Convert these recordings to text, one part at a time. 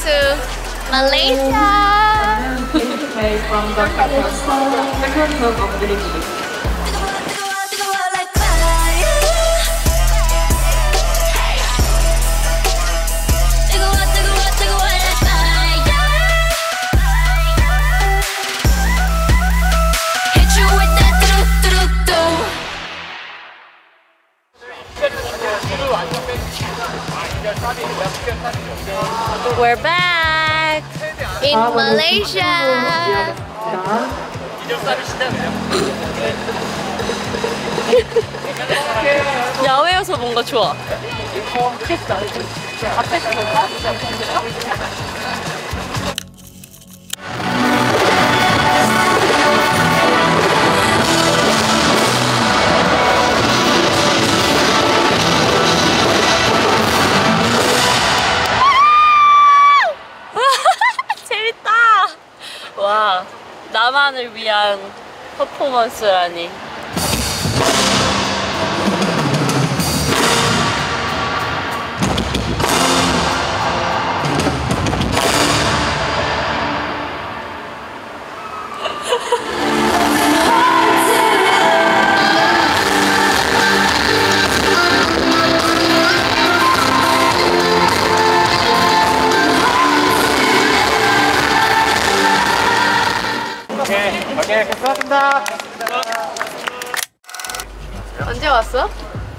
to Malaysia. We're back in Malaysia. 야외여서 뭔가 좋아. 와, 나만을 위한 퍼포먼스라니. 오케이, 고맙습니다. 언제 왔어?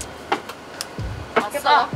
왔어.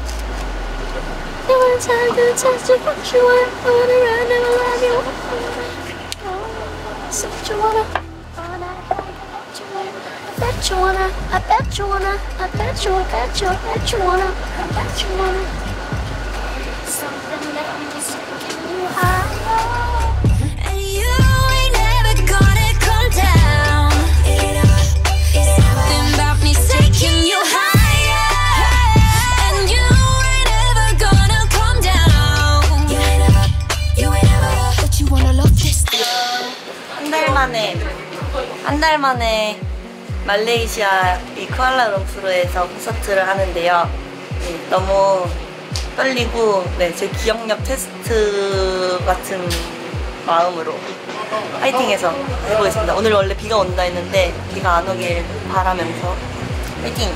한 달 만에 말레이시아 이 쿠알라룸푸르에서 콘서트를 하는데요. 너무 떨리고 제 기억력 테스트 같은 마음으로 파이팅해서 해보겠습니다. 오늘 원래 비가 온다 했는데 비가 안 오길 바라면서 파이팅!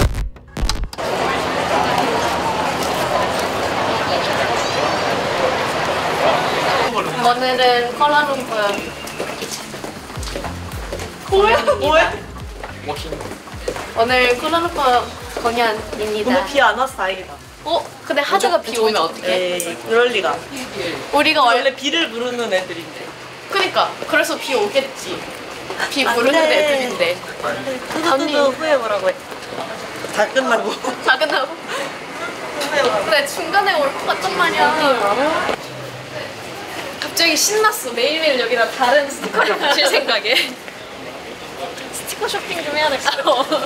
오늘은 콜라룸푸르. 뭐야? 오늘 콜라룸푸르 공연입니다. 너무 비 안 와서 다행이다. 근데 하다가 비 오면 어떡해? 에이, 그럴 리가. 우리가 원래 비를 부르는 애들인데. 그니까 그래서 비 오겠지. 비 부르는 애들인데. 언니 후회 뭐라고 해? 다 끝나고. 다 끝나고? 근데 중간에 올 것 같단 말이야. 갑자기 신났어. 매일매일 여기다 다른 스티커를 붙일 생각에. 스티커 쇼핑 좀 해야 될 것 같아.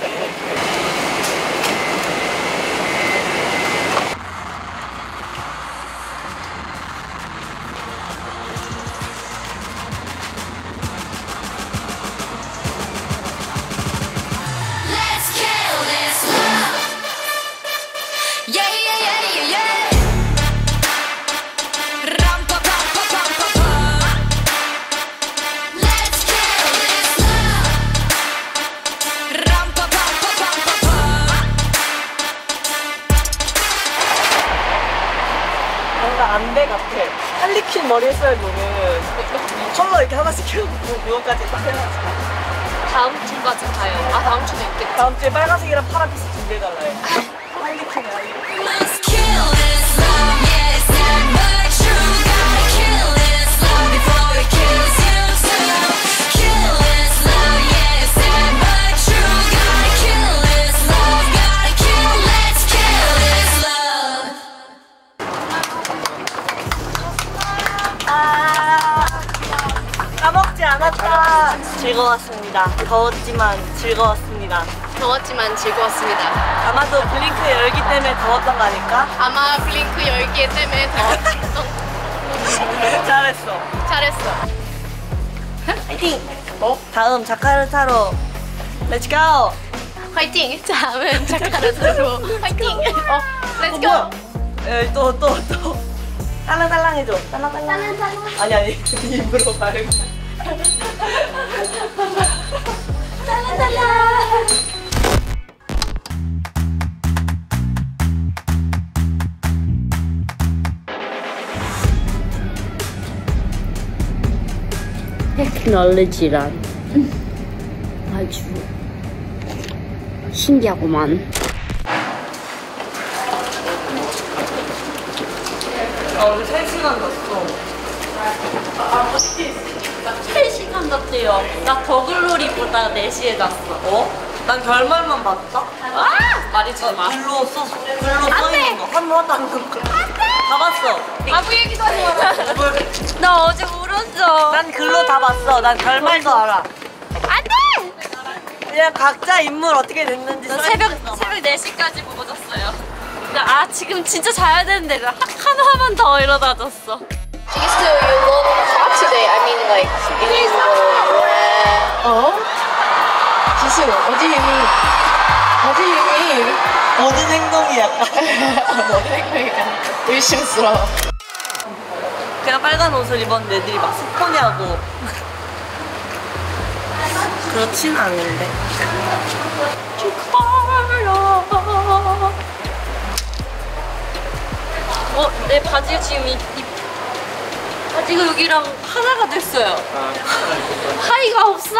안대 같아. 할리퀸 머리 했어야 너는 컬러 이렇게 하나씩 켜놓고 그거까지 딱 해놔서 다음 주까지 가요. 다음 주도 있겠지. 다음 주에 빨간색이랑 파란색 준비해달라 해. 할리퀸이야. 까먹지 않았다. 즐거웠습니다. 더웠지만 즐거웠습니다. 더웠지만 즐거웠습니다. 아마도 블링크 열기 때문에 더웠던 거 아닐까? 아마 블링크 열기 때문에 더웠던. 잘했어. 잘했어. 파이팅! 다음 자카르타로 렛츠고! 화이팅! 다음은 자카르타로 화이팅! 렛츠고! 또. 딸랑딸랑 해줘. 딸랑딸랑. 아니 입으로 말고. 테크놀로지란 아주 신기하구만. 오늘 3시간 잤어. 3시간 잤대요. 나 더글로리보다 4시에 잤어. 어? 난 결말만 봤다? 말해주지 마. 글로 써있는 거. 한 번도 안 본 거. 다 봤어. 아무 얘기도 하지 마라. 나 어제 울었어. 난 글로 다 봤어. 난 결말도 알아. 안돼! 그냥 각자 인물 어떻게 됐는지 나 써있는 새벽 4시까지 보고 잤어요. 지금 진짜 자야 되는데 나 딱 하나만 더 이러다 잤어. Jisoo, you look hot today. I mean, like, beautiful, red. Oh? Jisoo, what do you mean? What do you mean? 모든 행동이 약간 너의 생각이 약간 의심스러워. 그냥 빨간 옷을 입었는데 애들이 막 스포냐고. 그렇진 않은데. 내 바지가 지금 바지가 여기랑 하나가 됐어요. 하의가 없어.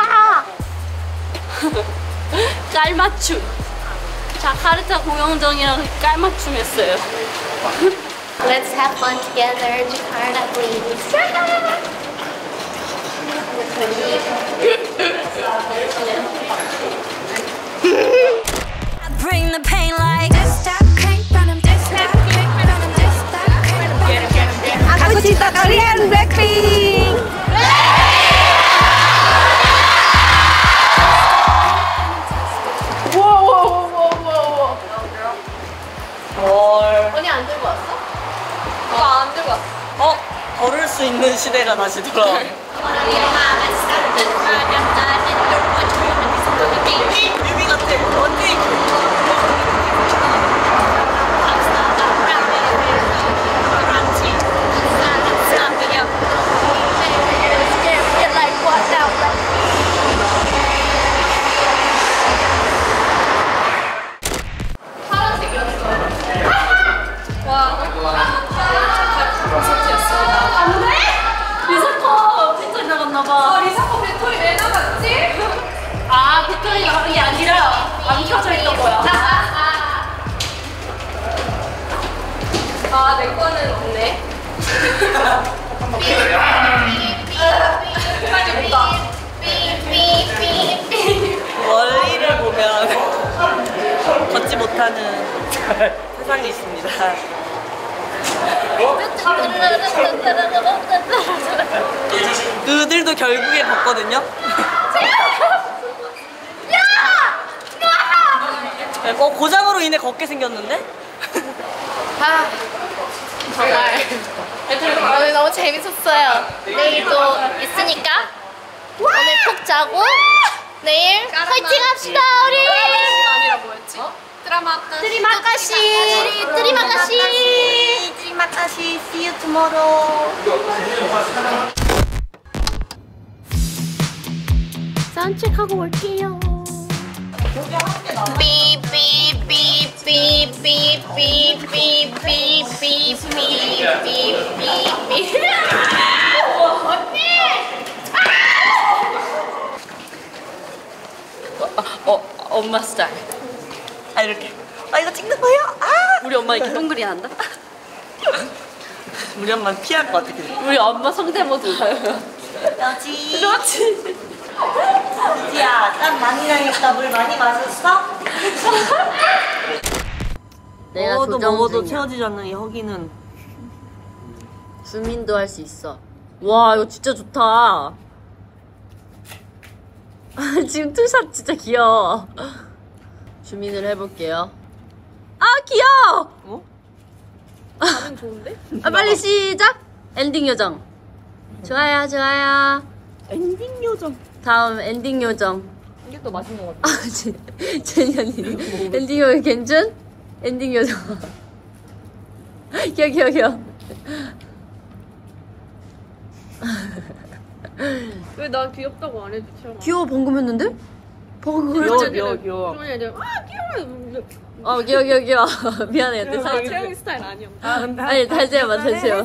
깔맞춤. 자카르타 공연장이랑 깔맞춤 했어요. Let's have fun together. Jakarta, please. Bring the pain like this, that crank, run 'em this, that crank, run 'em this, that crank. Aku cinta kalian, Blackpink. 우와우와우와우와. 뭘. 언니 안 들고 왔어? 오빠 안 들고 왔어. 걸을 수 있는 시대가 다시 돌아와. 뮤비 같아. 언니. 리사커 배터리 나갔나봐. 리사코 배터리 왜 나갔지? 배터리가 나간 게 아니라 안 켜져 있던 거야. 내 거는 없네. 끝까지 못 가. 멀리를 보면 걷지 못하는 세상이 있습니다. 그들도 결국에 걷거든요. 고장으로 인해 걷게 생겼는데? 정말 오늘 너무 재밌었어요. 내일 또 있으니까 오늘 푹 자고 내일 화이팅 합시다 우리. 아니라 뭐였지? 드리마카시. 드리마카시, see you tomorrow. 산책하고 올게요. 엄마 스타일. 이렇게. 이거 찍는 거예요? 우리 엄마 이렇게 동그리 한다. 우리 엄마는 피할 것 같아. 우리 엄마 성대모사. 여지. 그렇지. 지야, 땀 많이 나니까 물 많이 마셨어? 내가 먹어도 조정 먹어도 중이야. 채워지지 않는 이 허기는. 주민도 할 수 있어. 와 이거 진짜 좋다. 지금 투샷 진짜 귀여워. 주민을 해볼게요. 귀여워. 반응 좋은데? 빨리 시작. 엔딩 요정. 좋아요 좋아요. 엔딩 요정. 다음 엔딩 요정. 이게 또 맛있는 것 같아. 제니 언니. 엔딩 요정 괜찮? 엔딩 요정. 귀여워. 왜 나 귀엽다고 안 해줘, 채영아? 귀여워 방금 했는데? 방금 귀여워. 주머니에 이제 귀여워. 귀여워. 미안해. 내 사진. 채영이 스타일 아니야. 아니 다시 해봐.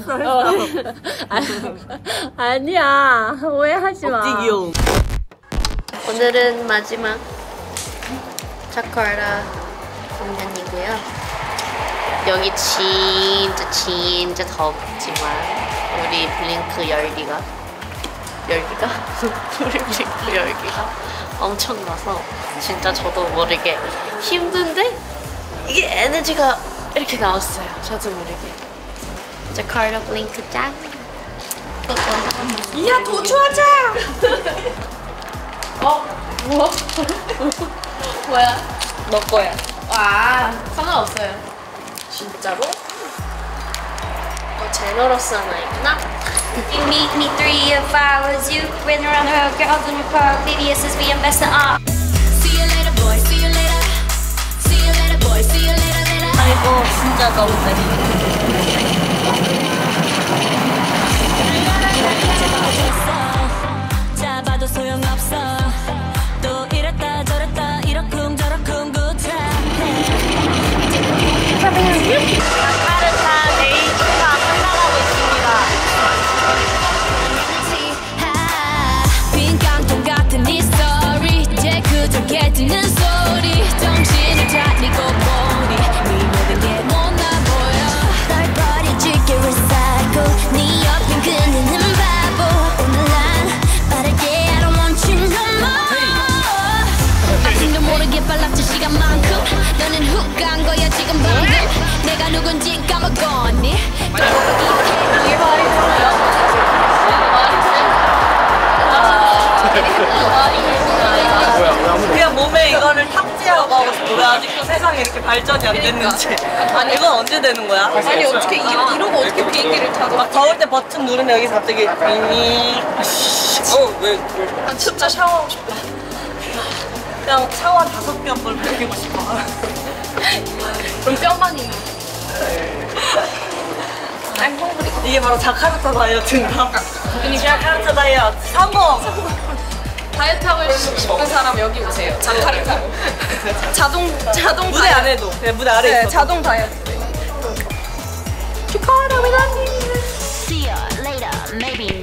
아니야. 오해하지 마. 억지 귀여움. 오늘은 마지막 자카르타 공연이고요. 여기 진짜 덥지만 우리 블링크 열기가 우리 블링크 열기가 엄청나서 진짜 저도 모르게 힘든데 이게 에너지가 이렇게 나왔어요. 저도 모르게. 자카르타 블링크 짱. 이야 도주하자. 뭐야? 너 거야. 와, 상관없어요. 진짜로? 제너러스한 아이구나. You meet me 3 or 5 hours. You ran around her girls in your car. BBS is we invest in art. See you later, boy. See you later. See you later, boy. See you later, later. 아이고 진짜 너무 세. 잡아도 소용없어. 또 이랬다 저랬다 이러쿵저러쿵 구차해. 자카르타 데이트가 끝나가고 있습니다. 빈 깡통 같은 네 스토리 이제 그저께 듣는 소리 정신을 차리고 보니 네 모든 게 못나 보여. 널 버려줄게 recycle 네 옆엔 그는 바보. 오늘 난 빠르게 I don't want you no more. 아직도 모르게 빨랐지 시간만큼. 너는 훅 간 거야 지금 방금. 내가 누군지 까먹었니? 그냥 몸에 이거를 탑재하고 하고 싶어. 왜 아직도 세상에 이렇게 발전이 안 됐는지. 아니 이건 언제 되는 거야? 아니 어떻게 이러고 어떻게 비행기를 타고? 막 더울 때 버튼 누르면 여기서 갑자기 윙. 왜? 진짜 샤워하고 싶다. 그냥 샤워 5개 한 번 배우고 싶어. 그럼 뼈만 있는. I'm hungry. 이게 바로 자카르타 다이어트인가? 자카르타 다이어트 성공! 다이어트 하고 싶은 사람 여기 오세요. 자카르타로. 자동 무대 다이어트. 안 해도 그냥 무대 아래 네, 있어. 자동 다이어트. See you later, maybe